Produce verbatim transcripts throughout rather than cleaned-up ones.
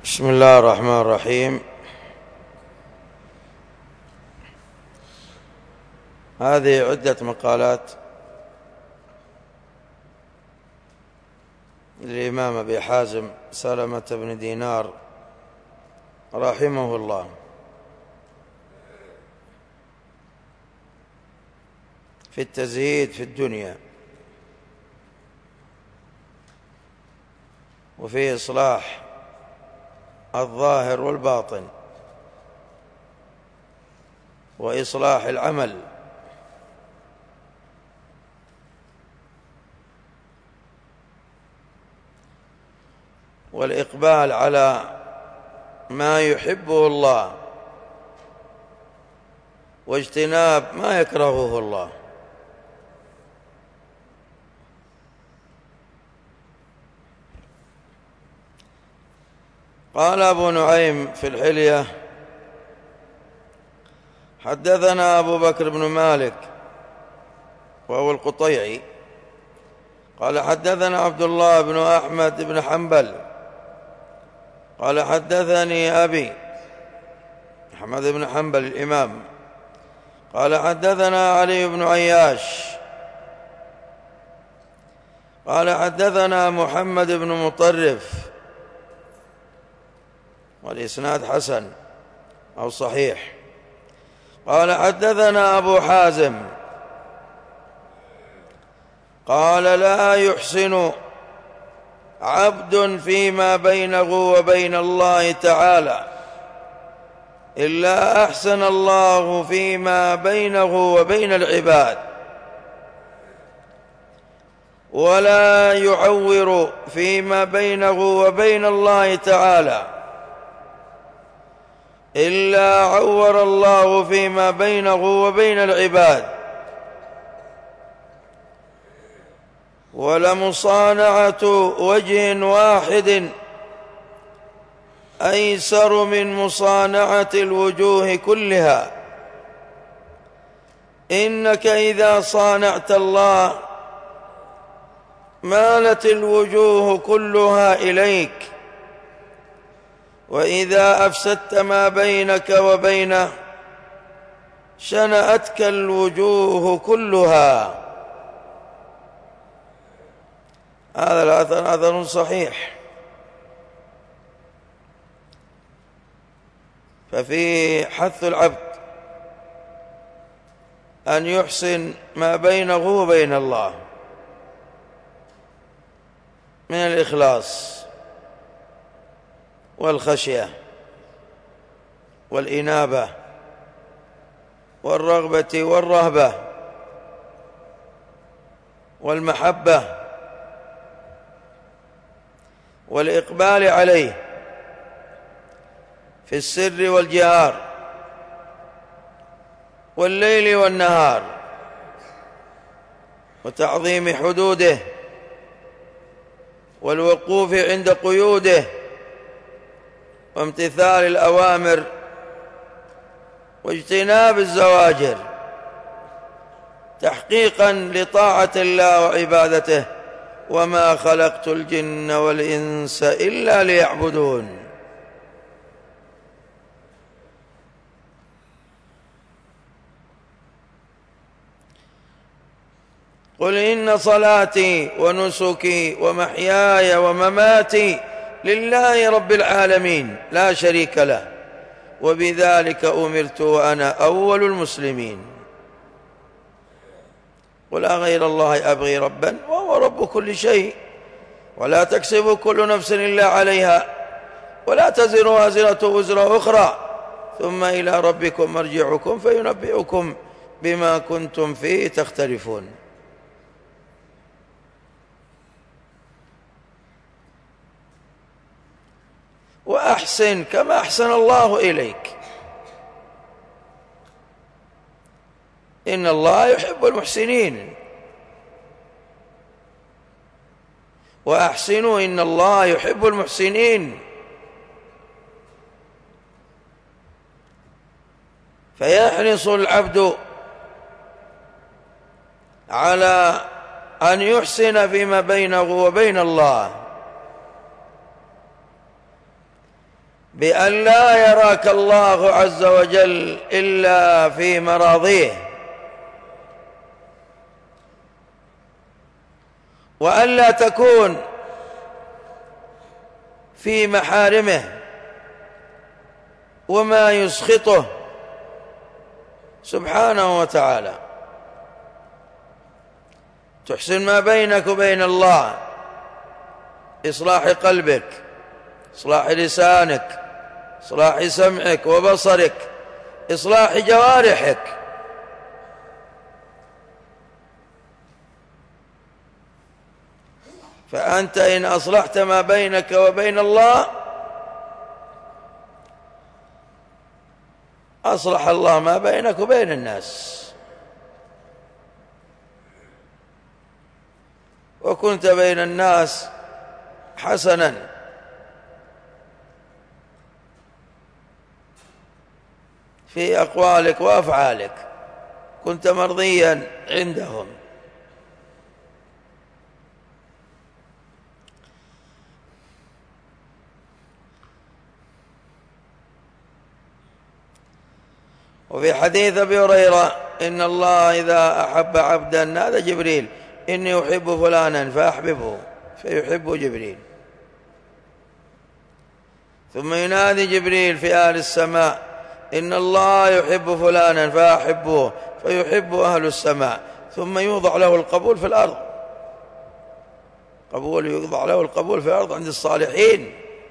بسم الله الرحمن الرحيم. هذه عدة مقالات للإمام أبي حازم سلمة بن دينار رحمه الله في التزهيد في الدنيا وفي إصلاح الظاهر والباطن وإصلاح العمل والإقبال على ما يحبه الله واجتناب ما يكرهه الله. قال أبو نعيم في الحلية: حدثنا أبو بكر بن مالك وهو القطيعي قال حدثنا عبد الله بن أحمد بن حنبل قال حدثني أبي أحمد بن حنبل الإمام قال حدثنا علي بن عياش قال حدثنا محمد بن مطرف والإسناد حسن أو صحيح قال حدثنا أبو حازم قال لا يحسن عبد فيما بينه وبين الله تعالى إلا أحسن الله فيما بينه وبين العباد، ولا يعور فيما بينه وبين الله تعالى إلا عور الله فيما بينه وبين العباد، ولمصانعة وجه واحد أيسر من مصانعة الوجوه كلها. إنك إذا صانعت الله مالت الوجوه كلها إليك، وإذا أفسدت ما بينك وبينه شنأتك الوجوه كلها. هذا الأثر أثر صحيح، ففيه حث العبد أن يحسن ما بينه وبين الله من الإخلاص والخشية والإنابة والرغبة والرهبة والمحبة والإقبال عليه في السر والجهار والليل والنهار، وتعظيم حدوده والوقوف عند قيوده وامتثال الأوامر واجتناب الزواجر تحقيقا لطاعة الله وعبادته. وما خلقت الجن والإنس إلا ليعبدون. قل إن صلاتي ونسكي ومحياي ومماتي لله رب العالمين لا شريك له وبذلك أمرت وأنا أول المسلمين. قل أغير الله أبغي ربا وهو رب كل شيء ولا تكسب كل نفس إلا عليها ولا تزر وازرة وزر أخرى ثم إلى ربكم مرجعكم فينبئكم بما كنتم فيه تختلفون. وأحسن كما أحسن الله إليك، إن الله يحب المحسنين. وأحسنوا إن الله يحب المحسنين. فيحرص العبد على أن يحسن فيما بينه وبين الله، بأن لا يراك الله عز وجل إلا في مراضيه، وأن لا تكون في محارمه وما يسخطه سبحانه وتعالى. تحسن ما بينك وبين الله، إصلاح قلبك، إصلاح لسانك، إصلاح سمعك وبصرك، إصلاح جوارحك. فأنت إن أصلحت ما بينك وبين الله أصلح الله ما بينك وبين الناس، وكنت بين الناس حسنا في أقوالك وأفعالك، كنت مرضيا عندهم. وفي حديث أبي هريرة إن الله إذا أحب عبدا، هذا جبريل، إني أحب فلانا فأحببه فيحب جبريل. ثم ينادي جبريل في أهل السماء إن الله يحب فلانا فأحبه فيحب أهل السماء. ثم يوضع له القبول في الأرض، قبول يوضع له القبول في الأرض عند الصالحين،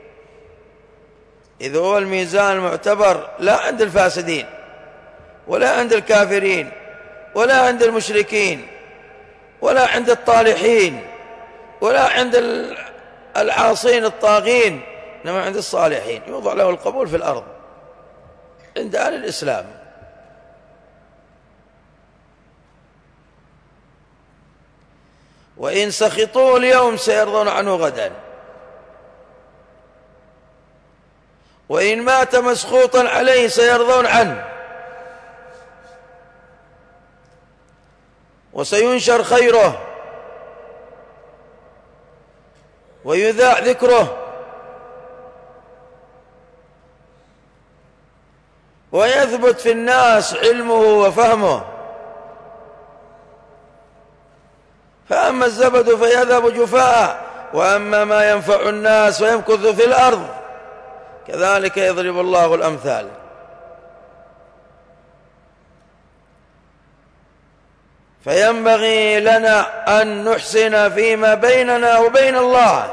إذ هو الميزان المعتبر لا عند الفاسدين ولا عند الكافرين ولا عند المشركين ولا عند الطالحين ولا عند العاصين الطاغين، إنما عند الصالحين يوضع له القبول في الأرض عند أهل الإسلام. وإن سخطوا اليوم سيرضون عنه غدا، وإن مات مسخوطا عليه سيرضون عنه، وسينشر خيره ويذاع ذكره ويثبت في الناس علمه وفهمه. فأما الزبد فيذهب جفاء، وأما ما ينفع الناس فيمكث في الأرض. كذلك يضرب الله الأمثال. فينبغي لنا أن نحسن فيما بيننا وبين الله،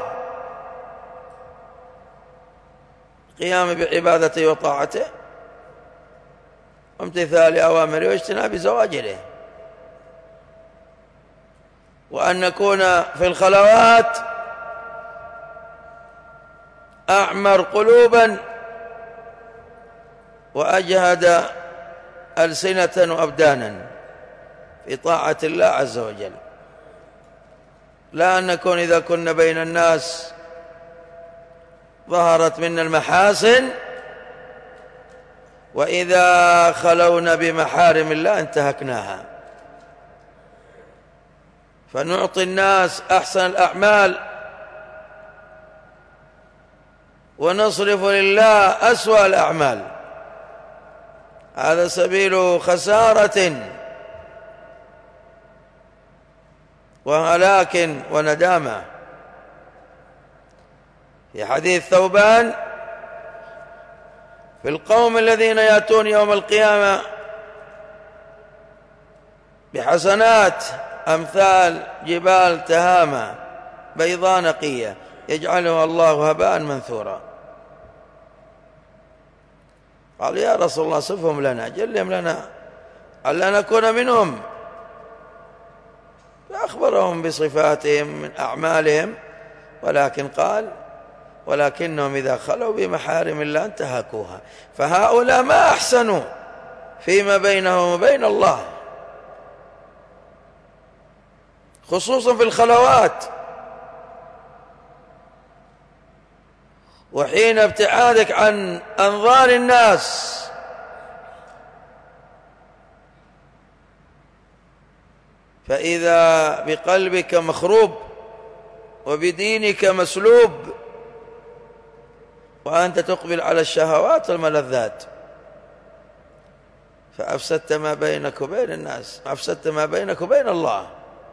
القيام بعبادته وطاعته وامتثال أوامره واجتناب زواجره، وأن نكون في الخلوات أعمر قلوبا وأجهد ألسنة وأبدانا في طاعة الله عز وجل، لا أن نكون إذا كنا بين الناس ظهرت منا المحاسن، وإذا خلونا بمحارم الله انتهكناها. فنعطي الناس أحسن الأعمال ونصرف لله أسوأ الأعمال، هذا سبيل خسارة وهلاك وندامة. في حديث ثوبان في القوم الذين يأتون يوم القيامة بحسنات أمثال جبال تهامة بيضاء نقية يجعلها الله هباء منثورا. قال يا رسول الله صفهم لنا، جلهم لنا ألا نكون منهم، فأخبرهم بصفاتهم من أعمالهم، ولكن قال ولكنهم إذا خلوا بمحارم الله انتهكوها. فهؤلاء ما أحسنوا فيما بينهم وبين الله، خصوصا في الخلوات وحين ابتعادك عن أنظار الناس. فإذا بقلبك مخروب وبدينك مسلوب وأنت تقبل على الشهوات والملذات، فأفسدت ما بينك وبين الناس، أفسدت ما بينك وبين الله،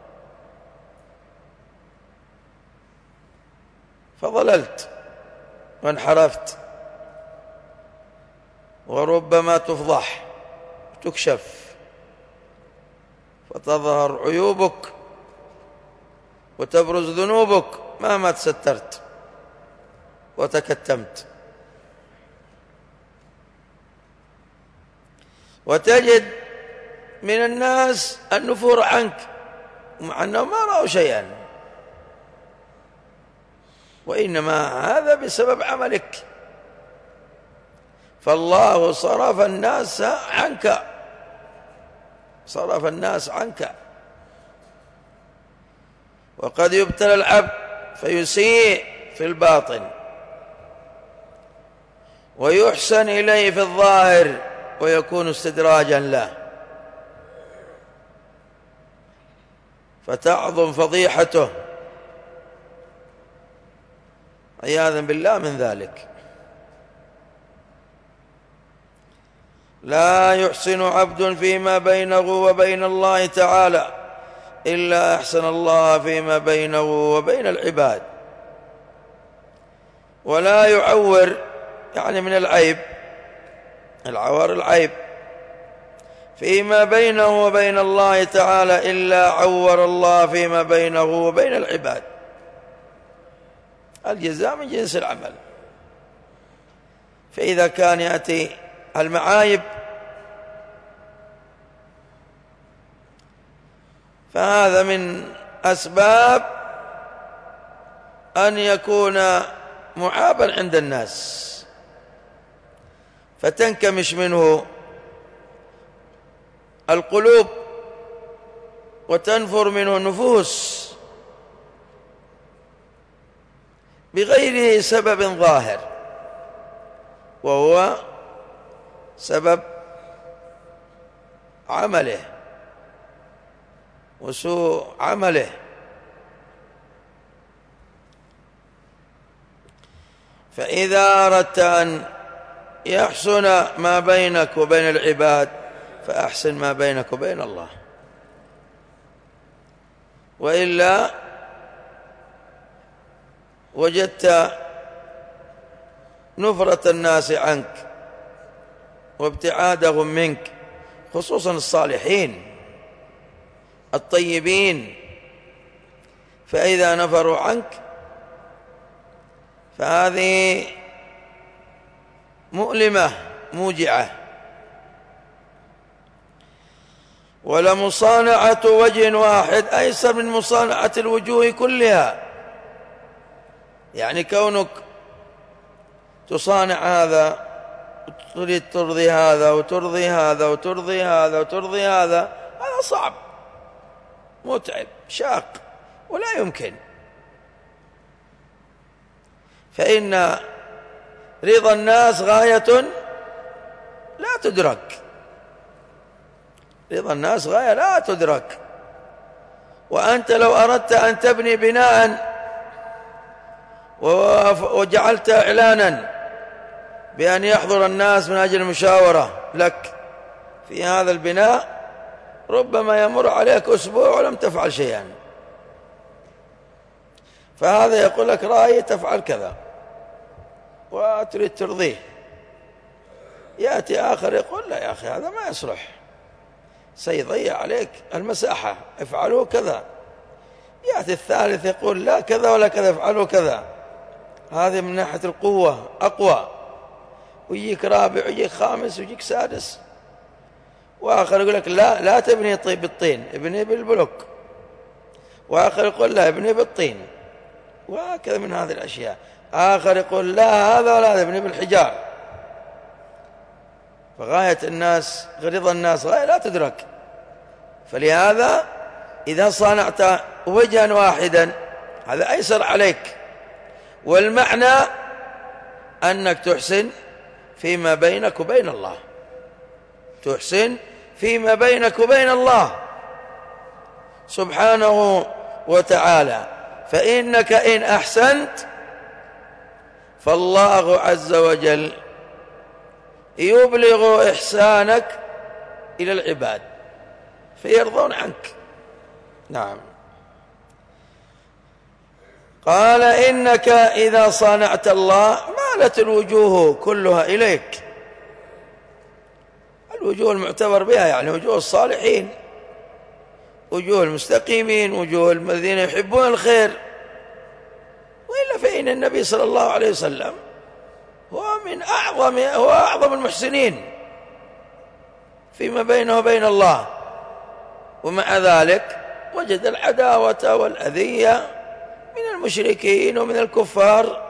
فضللت وانحرفت، وربما تفضح وتكشف فتظهر عيوبك وتبرز ذنوبك مهما تسترت وتكتمت. وتجد من الناس النفور عنك مع أنهم ما رأوا شيئا، وإنما هذا بسبب عملك، فالله صرف الناس عنك، صرف الناس عنك. وقد يبتلى العبد فيسيء في الباطن ويحسن إليه في الظاهر ويكون استدراجا له، فتعظم فضيحته عياذا بالله من ذلك. لا يحسن عبد فيما بينه وبين الله تعالى إلا أحسن الله فيما بينه وبين العباد، ولا يعور، يعني من العيب، العوار العيب، فيما بينه وبين الله تعالى إلا عور الله فيما بينه وبين العباد. الجزاء من جنس العمل. فإذا كان يأتي المعايب فهذا من أسباب أن يكون معابا عند الناس، فتنكمش منه القلوب وتنفر منه النفوس بغير سبب ظاهر، وهو سبب عمله وسوء عمله. فإذا أردت أن يحسن ما بينك وبين العباد فأحسن ما بينك وبين الله، وإلا وجدت نفرة الناس عنك وابتعادهم منك، خصوصا الصالحين الطيبين، فإذا نفروا عنك فهذه مؤلمة موجعة. ولمصانعة وجه واحد أيسر من مصانعة الوجوه كلها، يعني كونك تصانع هذا تريد ترضي هذا وترضي هذا وترضي هذا وترضي هذا، هذا صعب متعب شاق ولا يمكن. فإن رضا الناس غاية لا تدرك، رضا الناس غاية لا تدرك. وأنت لو أردت أن تبني بناء وجعلت إعلانا بأن يحضر الناس من أجل المشاورة لك في هذا البناء، ربما يمر عليك أسبوع ولم تفعل شيئا، فهذا يقول لك رأي تفعل كذا وتريد ترضيه، يأتي آخر يقول لا يا أخي هذا ما يصلح، سيضيع عليك المساحة، افعلوا كذا. يأتي الثالث يقول لا كذا ولا كذا، افعلوا كذا. هذه من ناحية القوة أقوى، ويجيك رابع ويجيك خامس ويجيك سادس. وآخر يقول لك لا لا تبني طيب بالطين، ابني بالبلوك. وآخر يقول لا ابني بالطين، وهكذا من هذه الأشياء. آخر يقول لا هذا ولا هذا، ابني بالحجار. فغاية الناس رضا الناس غاية لا تدرك. فلهذا إذا صنعت وجها واحدا هذا أيسر عليك، والمعنى أنك تحسن فيما بينك وبين الله، تحسن فيما بينك وبين الله سبحانه وتعالى. فإنك إن أحسنت فالله عز وجل يبلغ إحسانك إلى العباد فيرضون عنك. نعم. قال إنك إذا صانعت الله مالت الوجوه كلها إليك. الوجوه المعتبر بها يعني وجوه الصالحين، وجوه المستقيمين، وجوه الذين يحبون الخير، وإلا فإن النبي صلى الله عليه وسلم هو من أعظم هو أعظم المحسنين فيما بينه وبين الله، ومع ذلك وجد العداوة والأذية من المشركين ومن الكفار،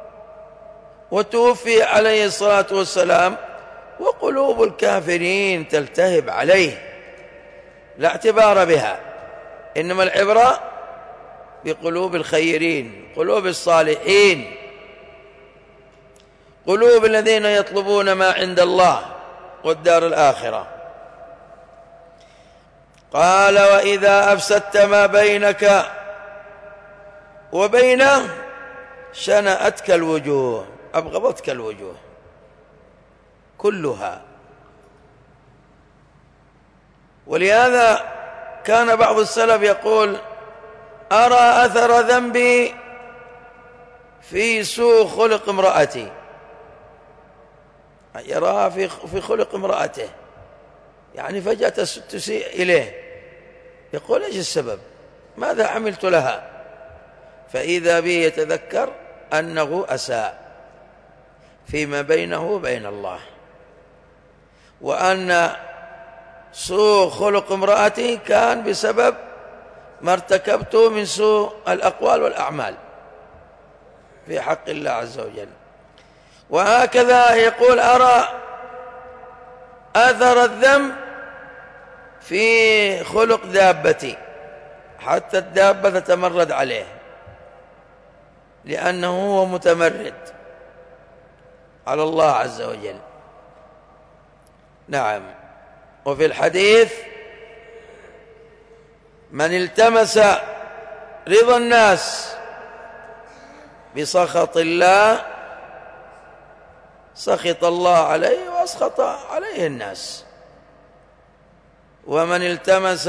وتوفي عليه الصلاة والسلام وقلوب الكافرين تلتهب عليه لا اعتبار بها، إنما العبرة بقلوب الخيرين، قلوب الصالحين، قلوب الذين يطلبون ما عند الله والدار الآخرة. قال وإذا أفسدت ما بينك وبينه شنأتك الوجوه، أبغضتك الوجوه كلها. ولهذا كان بعض السلف يقول أرى أثر ذنبي في سوء خلق امرأتي، يراها في خلق امرأته، يعني فجأة تسيء إليه، يقول إيش السبب؟ ماذا عملت لها؟ فإذا به يتذكر أنه أساء فيما بينه وبين الله، وأن سوء خلق امرأته كان بسبب ما ارتكبته من سوء الأقوال والأعمال في حق الله عز وجل. وهكذا يقول أرى أثر الذنب في خلق دابتي، حتى الدابة تتمرد عليه لأنه هو متمرد على الله عز وجل. نعم. وفي الحديث من التمس رضا الناس بسخط الله سخط الله عليه وأسخط عليه الناس، ومن التمس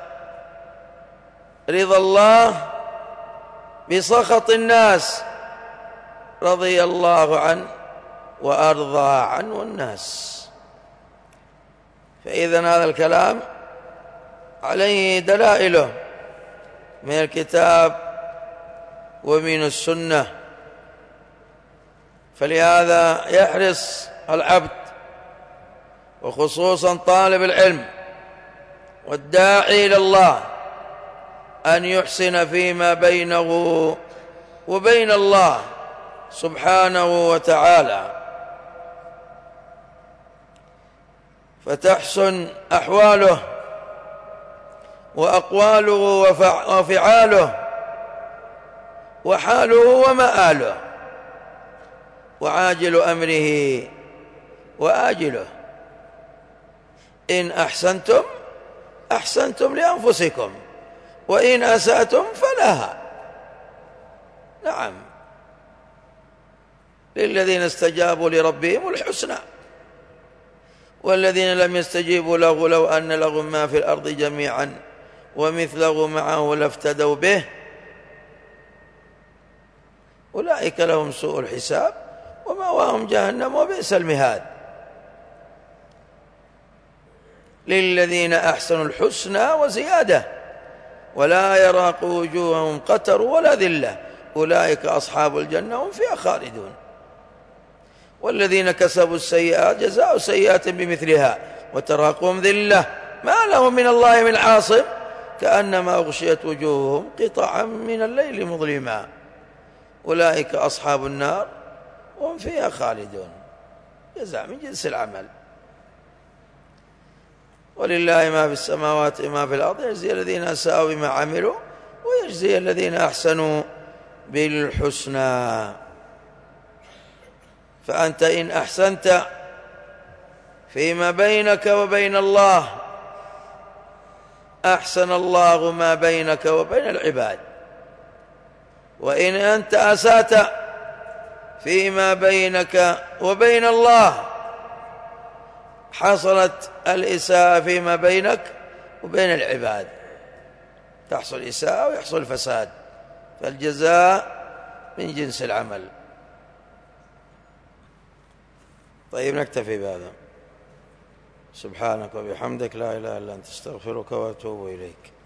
رضا الله بسخط الناس رضي الله عنه وأرضى عنه الناس. فإذن هذا الكلام عليه دلائله من الكتاب ومن السنة، فلهذا يحرص العبد وخصوصا طالب العلم والداعي إلى الله أن يحسن فيما بينه وبين الله سبحانه وتعالى، فتحسن أحواله وأقواله وفعاله وحاله ومآله وعاجل أمره وآجله. إن أحسنتم أحسنتم لأنفسكم وإن أسأتم فلها. نعم. للذين استجابوا لربهم الحسنى، والذين لم يستجيبوا له لو أن لهم ما في الأرض جميعا ومثله معه لافتدوا به أولئك لهم سوء الحساب ومأواهم جهنم وبئس المهاد. للذين أحسنوا الحسنى وزيادة ولا يراق وجوههم قتر ولا ذلة أولئك أصحاب الجنة هم فيها خالدون. والذين كسبوا السيئات جزاء سيئات بمثلها وتراقهم ذلة ما لهم من الله من عاصم كأنما أغشيت وجوههم قطعا من الليل مظلما أولئك أصحاب النار وهم فيها خالدون. جزاء من جنس العمل. ولله ما في السماوات وما في الأرض يجزي الذين أساءوا بما عملوا ويجزي الذين أحسنوا بالحسنى. فأنت إن أحسنت فيما بينك وبين الله أحسن الله ما بينك وبين العباد، وإن أنت أسأت فيما بينك وبين الله. حصلت الإساءة فيما بينك وبين العباد، تحصل إساءة ويحصل فساد، فالجزاء من جنس العمل. طيب نكتفي بهذا. سبحانك وبحمدك، لا إله إلا أنت، استغفرك وأتوب إليك.